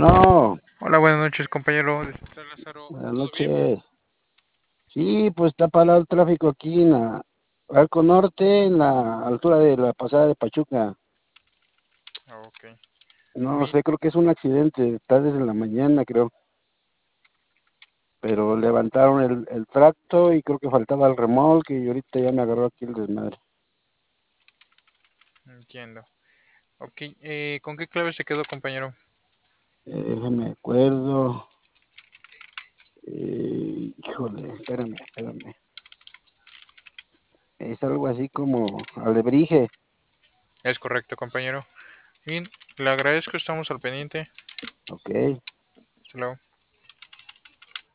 Bueno, Hola, buenas noches, compañero. Disculpe, Lázaro. buenas ¿Todo bien? noches. Sí, pues está parado el tráfico aquí en la Arco Norte, en la altura de la pasada de Pachuca. Ah, ok. No Oye, sé, creo que es un accidente, está desde la mañana, creo. Pero levantaron el tracto y creo que faltaba el remolque y ahorita ya me agarró aquí el desmadre. entiendo. Ok, ¿con qué clave se quedó, compañero? Déjame acuerdo. Híjole, espérame. Es algo así como alebrije. Es correcto, compañero. Bien, le agradezco, estamos al pendiente. Ok. Hasta luego.